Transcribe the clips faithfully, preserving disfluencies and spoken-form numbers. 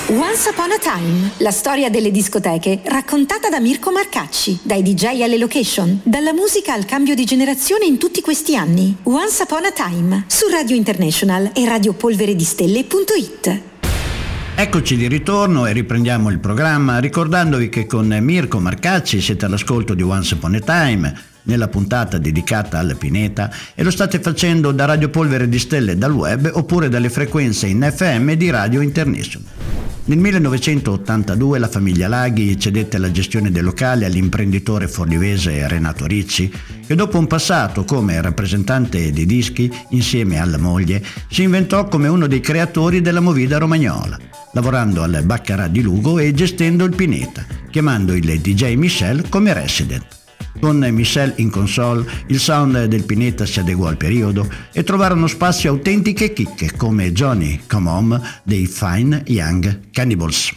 Once Upon a Time, la storia delle discoteche raccontata da Mirko Marcacci, dai D J alle location, dalla musica al cambio di generazione in tutti questi anni. Once Upon a Time, su Radio International e radiopolveredistelle punto it. Eccoci di ritorno e riprendiamo il programma ricordandovi che con Mirko Marcacci siete all'ascolto di Once Upon a Time nella puntata dedicata al Pineta e lo state facendo da Radio Polvere di Stelle dal web oppure dalle frequenze in F M di Radio International. Nel millenovecentottantadue la famiglia Laghi cedette la gestione del locale all'imprenditore forlivese Renato Ricci, che dopo un passato come rappresentante di dischi insieme alla moglie si inventò come uno dei creatori della movida romagnola, lavorando al Baccarat di Lugo e gestendo il Pineta, chiamando il D J Michel come resident. Con Michel in console, il sound del Pineta si adeguò al periodo e trovarono spazio autentiche chicche come Johnny Come Home dei Fine Young Cannibals.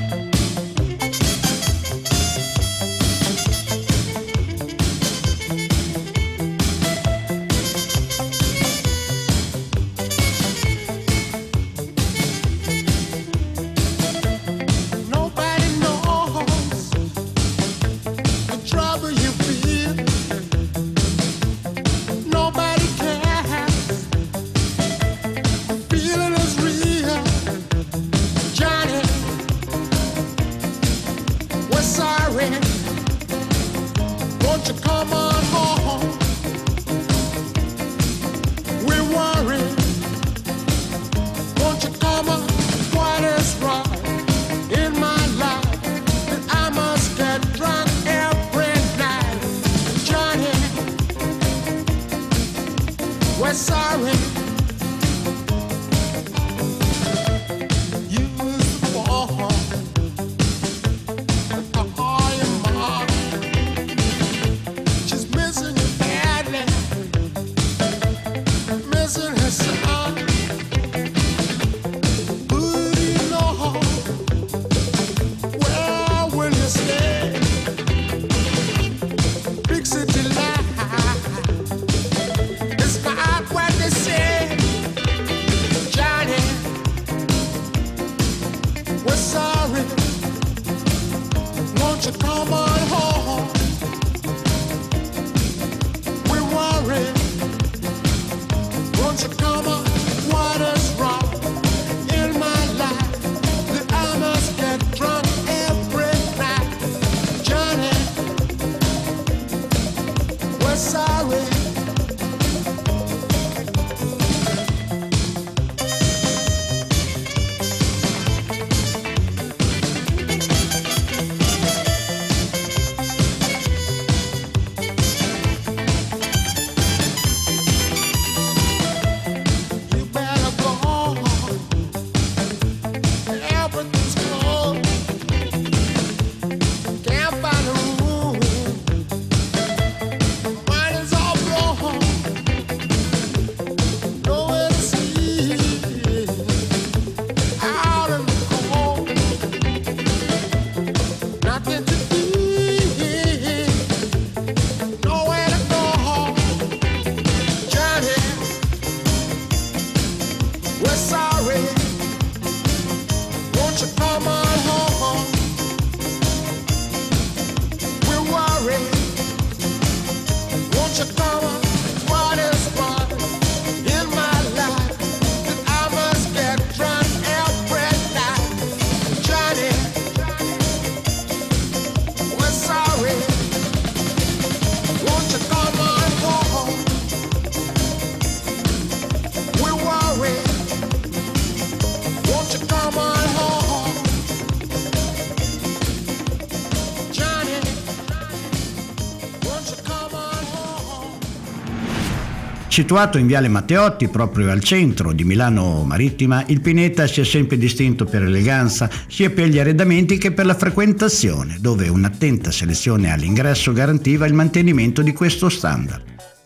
Situato in Viale Matteotti, proprio al centro di Milano Marittima, il Pineta si è sempre distinto per eleganza sia per gli arredamenti che per la frequentazione, dove un'attenta selezione all'ingresso garantiva il mantenimento di questo standard.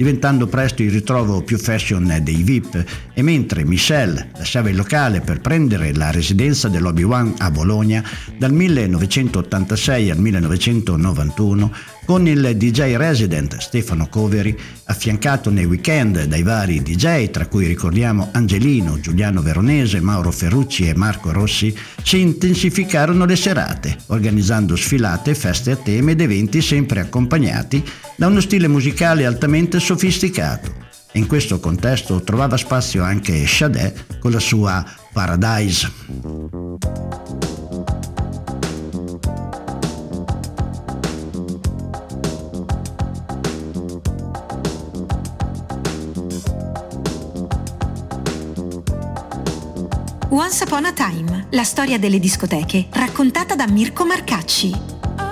diventando presto il ritrovo più fashion dei V I P, e mentre Michelle lasciava il locale per prendere la residenza dell'Obi-Wan a Bologna dal millenovecentottantasei al millenovecentonovantuno, con il D J resident Stefano Coveri, affiancato nei weekend dai vari D J, tra cui ricordiamo Angelino, Giuliano Veronese, Mauro Ferrucci e Marco Rossi, si intensificarono le serate, organizzando sfilate, feste a tema ed eventi sempre accompagnati da uno stile musicale altamente sofisticato. E in questo contesto trovava spazio anche Sade con la sua Paradise. Once Upon a Time, la storia delle discoteche, raccontata da Mirko Marcacci.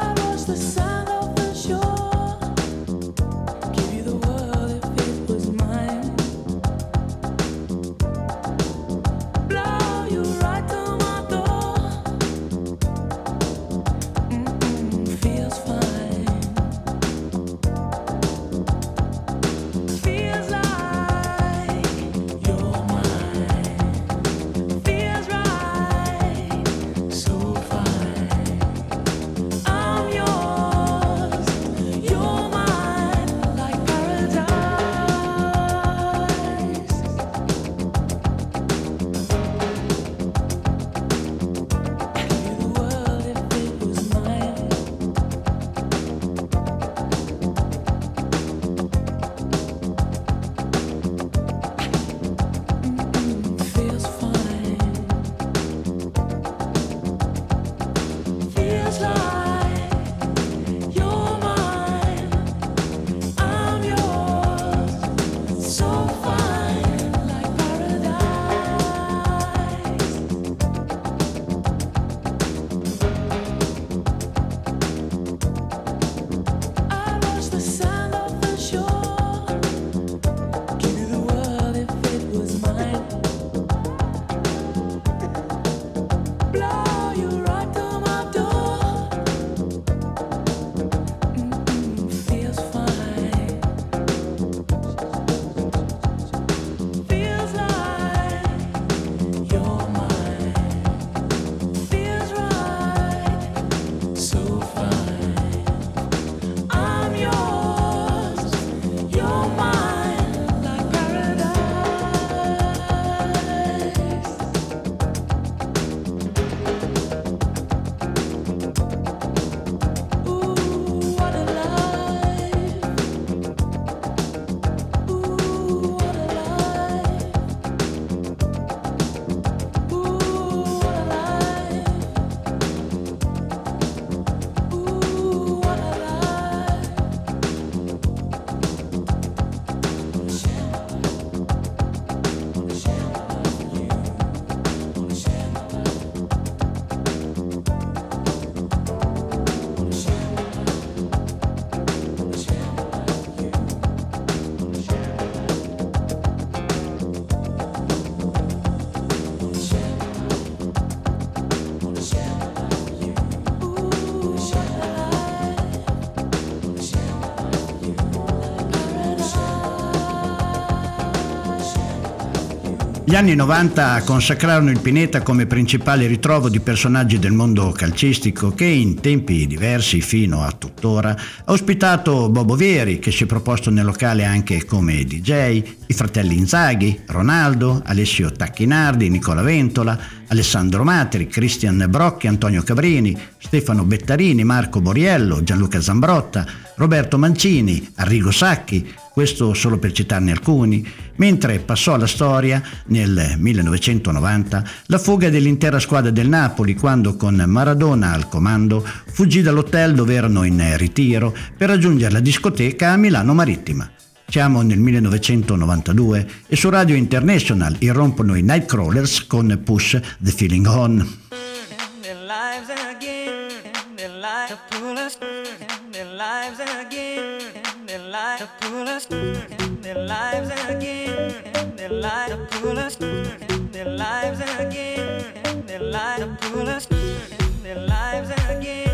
Gli anni novanta consacrarono il Pineta come principale ritrovo di personaggi del mondo calcistico che in tempi diversi fino a tuttora ha ospitato Bobo Vieri, che si è proposto nel locale anche come D J, i fratelli Inzaghi, Ronaldo, Alessio Tacchinardi, Nicola Ventola, Alessandro Matri, Cristian Brocchi, Antonio Cabrini, Stefano Bettarini, Marco Boriello, Gianluca Zambrotta, Roberto Mancini, Arrigo Sacchi, questo solo per citarne alcuni, mentre passò alla storia nel millenovecentonovanta la fuga dell'intera squadra del Napoli quando con Maradona al comando fuggì dall'hotel dove erano in ritiro per raggiungere la discoteca a Milano Marittima. Siamo nel millenovecentonovantadue e su Radio International irrompono i Nightcrawlers con Push the Feeling On.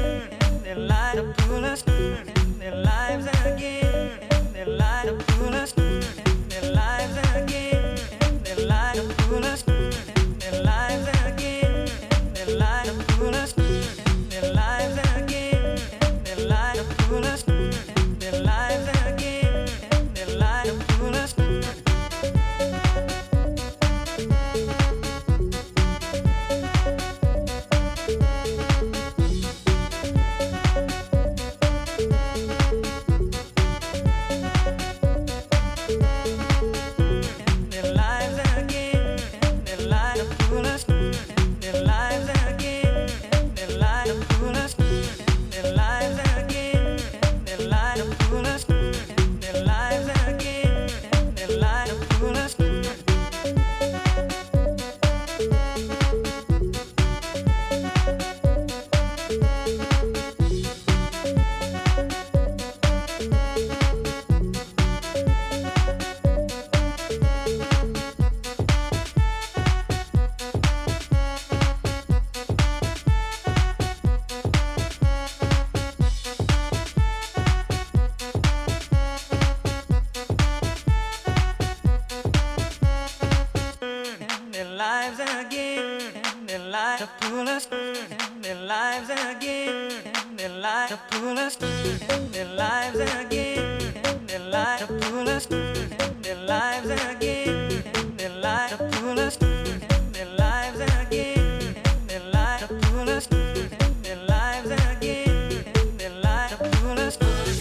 Their lives again, their lives again, their lives to pull us, life to pull us in their lives again, their life to pull us in their lives again, their life to pull us in their lives again, their life to pull us in their lives again, their life to pull us in their lives again, their life to pull us.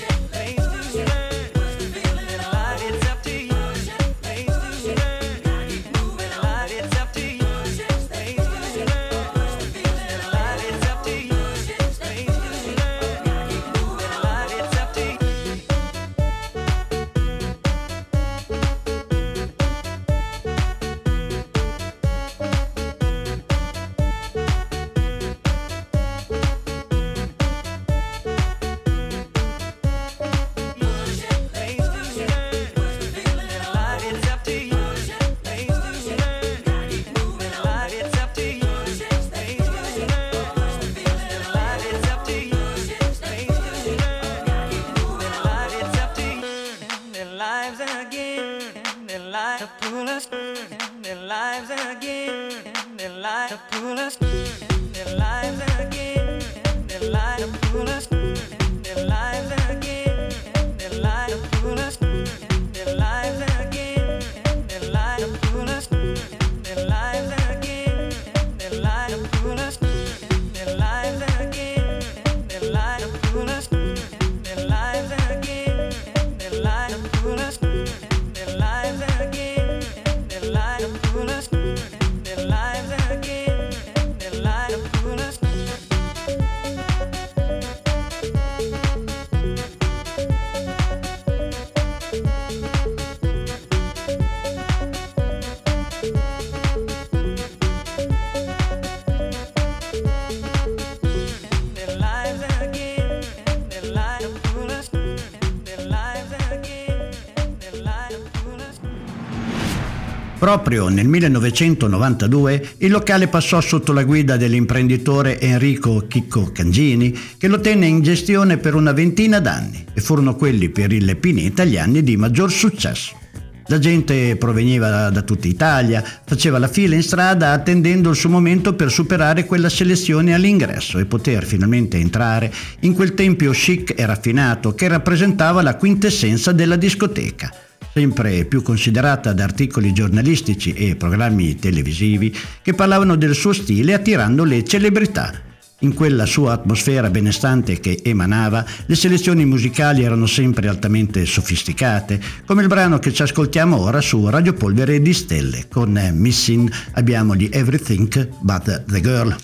Proprio nel millenovecentonovantadue il locale passò sotto la guida dell'imprenditore Enrico Chicco Cangini, che lo tenne in gestione per una ventina d'anni, e furono quelli per il Pineta gli anni di maggior successo. La gente proveniva da tutta Italia, faceva la fila in strada attendendo il suo momento per superare quella selezione all'ingresso e poter finalmente entrare in quel tempio chic e raffinato che rappresentava la quintessenza della discoteca, sempre più considerata da articoli giornalistici e programmi televisivi che parlavano del suo stile attirando le celebrità. In quella sua atmosfera benestante che emanava, le selezioni musicali erano sempre altamente sofisticate, come il brano che ci ascoltiamo ora su Radio Polvere di Stelle. Con Missing abbiamo gli Everything But The Girl.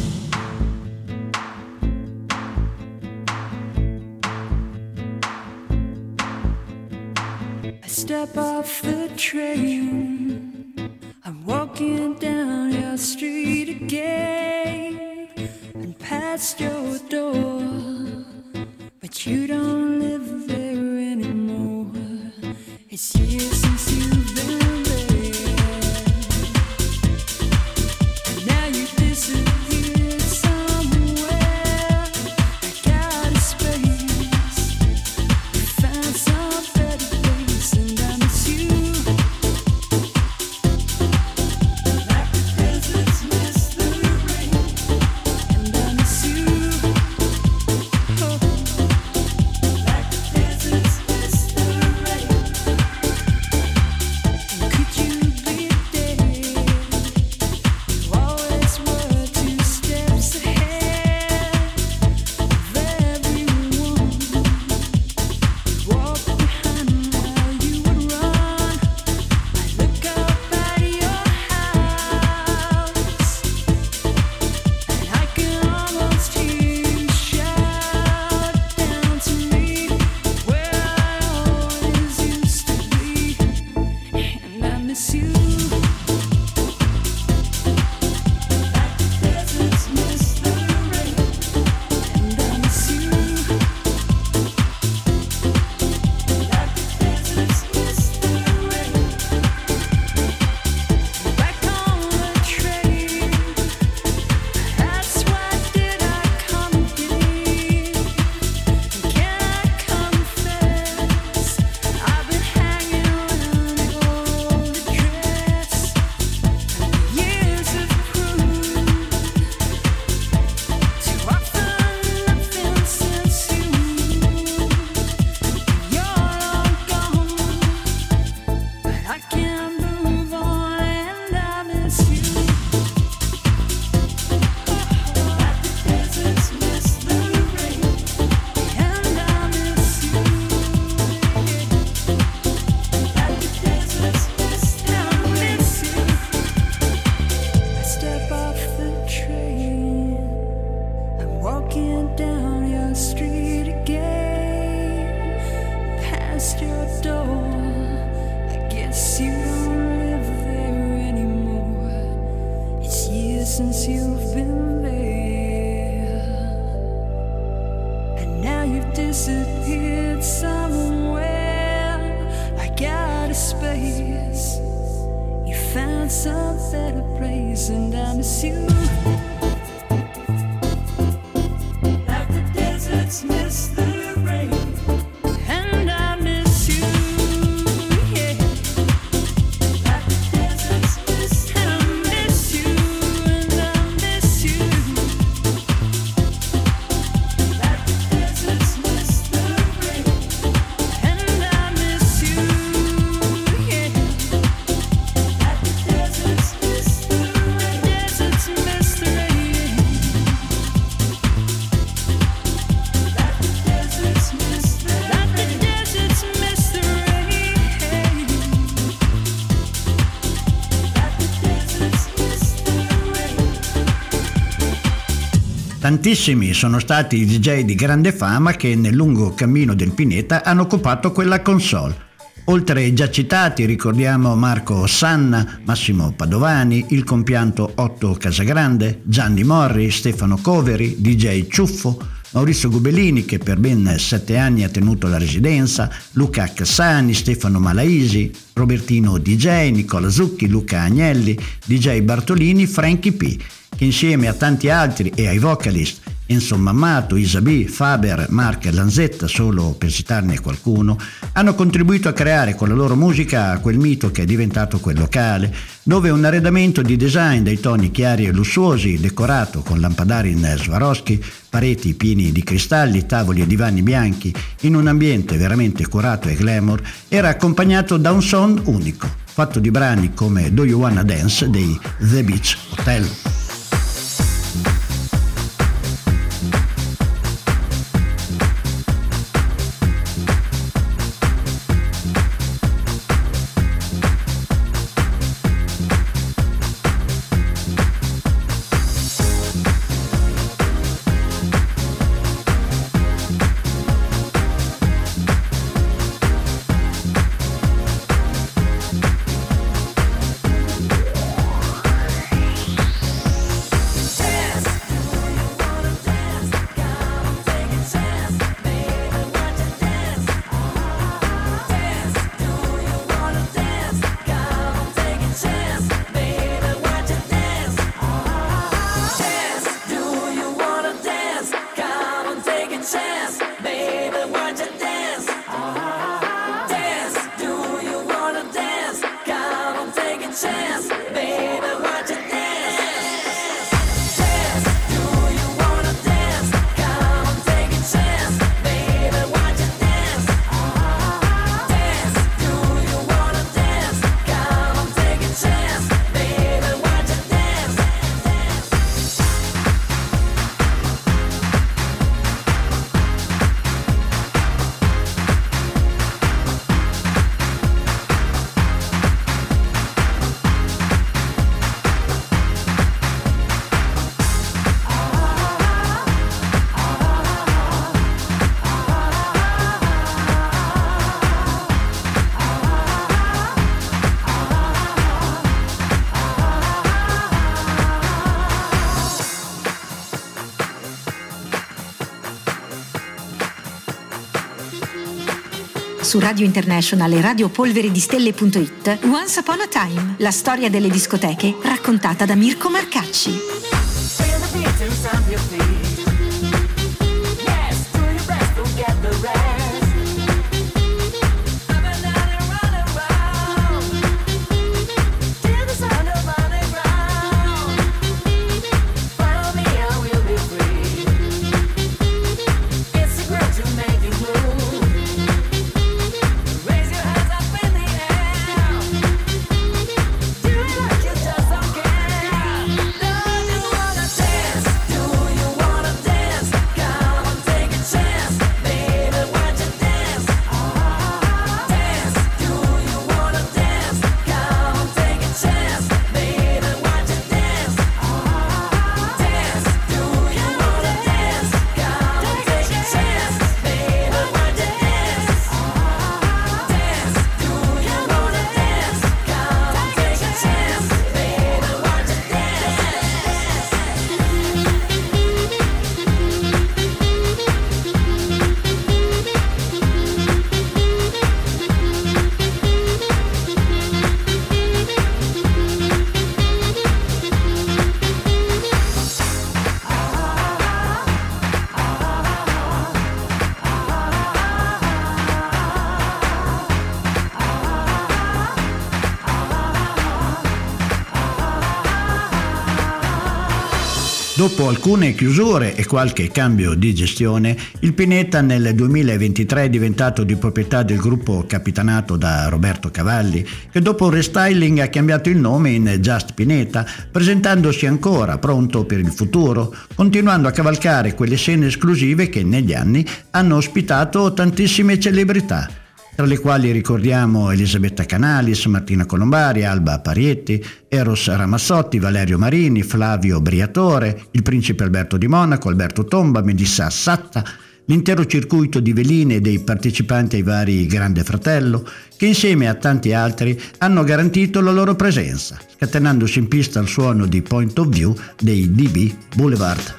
Step off the train, I'm walking down your street again and past your door, but you don't live there anymore. It's years since you've been there, and now you disappeared somewhere. I got a space, you found some better place, and I miss you like the deserts miss the rain, and I miss you. Oh. since you've been there. And now you've disappeared somewhere. I got a space. You found some better place, and I miss you. Like the deserts miss the rain. And I miss you, yeah. Like the deserts miss the rain. And I miss you, and I miss you. Like the deserts miss the rain. And I miss you, yeah. Like the deserts miss the rain. Deserts miss the rain. Like the deserts miss the rain. Like the deserts miss the rain. Like the deserts miss the rain. Tantissimi sono stati i D J di grande fama che nel lungo cammino del Pineta hanno occupato quella console. Oltre ai già citati ricordiamo Marco Sanna, Massimo Padovani, il compianto Otto Casagrande, Gianni Morri, Stefano Coveri, D J Ciuffo, Maurizio Gubellini che per ben sette anni ha tenuto la residenza, Luca Cassani, Stefano Malaisi, Robertino D J, Nicola Zucchi, Luca Agnelli, D J Bartolini, Frankie P, che insieme a tanti altri e ai vocalist Enzo Mammato, Isabì, Faber, Mark Lanzetta, solo per citarne qualcuno, hanno contribuito a creare con la loro musica quel mito che è diventato quel locale, dove un arredamento di design dai toni chiari e lussuosi, decorato con lampadari in Swarovski, pareti pieni di cristalli, tavoli e divani bianchi, in un ambiente veramente curato e glamour, era accompagnato da un sound unico, fatto di brani come Do You Wanna Dance dei The Beach Hotel. Su Radio International e radio polvere di stelle punto it, Once Upon a Time, la storia delle discoteche raccontata da Mirko Marcacci. Do you wanna Dopo alcune chiusure e qualche cambio di gestione, il Pineta nel duemilaventitré è diventato di proprietà del gruppo capitanato da Roberto Cavalli, che dopo un restyling ha cambiato il nome in Just Pineta, presentandosi ancora pronto per il futuro, continuando a cavalcare quelle scene esclusive che negli anni hanno ospitato tantissime celebrità, tra le quali ricordiamo Elisabetta Canalis, Martina Colombari, Alba Parietti, Eros Ramazzotti, Valerio Marini, Flavio Briatore, il principe Alberto di Monaco, Alberto Tomba, Melissa Satta, l'intero circuito di veline dei partecipanti ai vari Grande Fratello, che insieme a tanti altri hanno garantito la loro presenza, scatenandosi in pista al suono di Point of View dei D B Boulevard.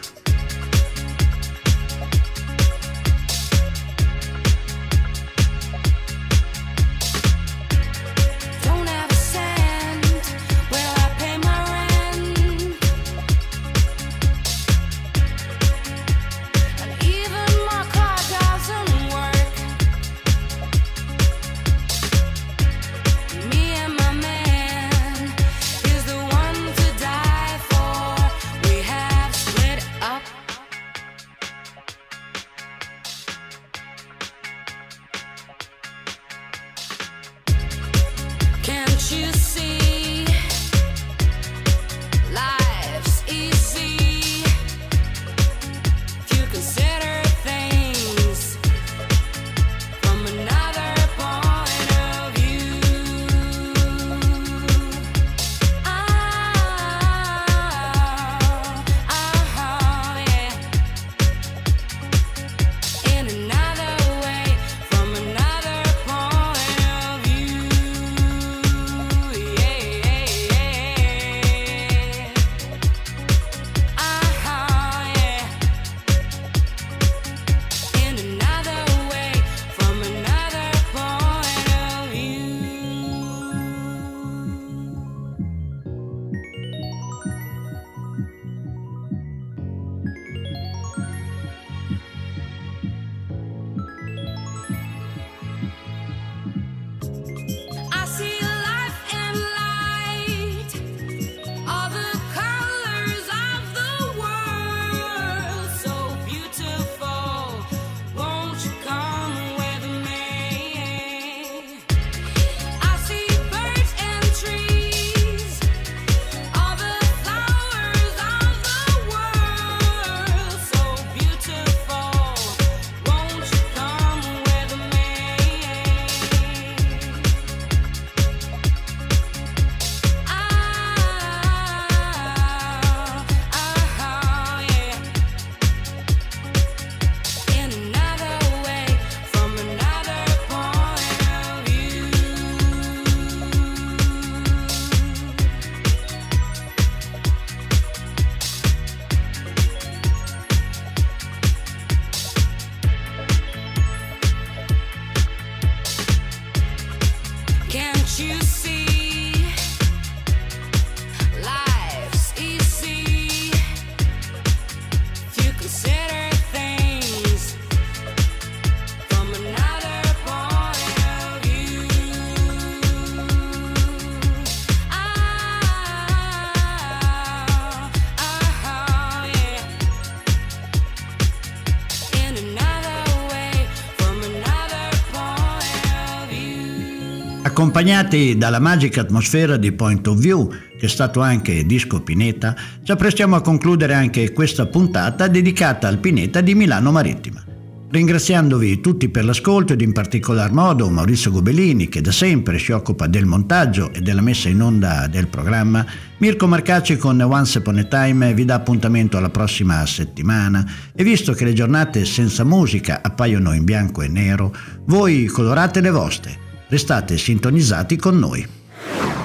Accompagnati dalla magica atmosfera di Point of View, che è stato anche disco Pineta, ci apprestiamo a concludere anche questa puntata dedicata al Pineta di Milano Marittima. Ringraziandovi tutti per l'ascolto ed in particolar modo Maurizio Gobellini, che da sempre si occupa del montaggio e della messa in onda del programma, Mirko Marcacci con Once Upon a Time vi dà appuntamento alla prossima settimana e visto che le giornate senza musica appaiono in bianco e nero, voi colorate le vostre. Restate sintonizzati con noi.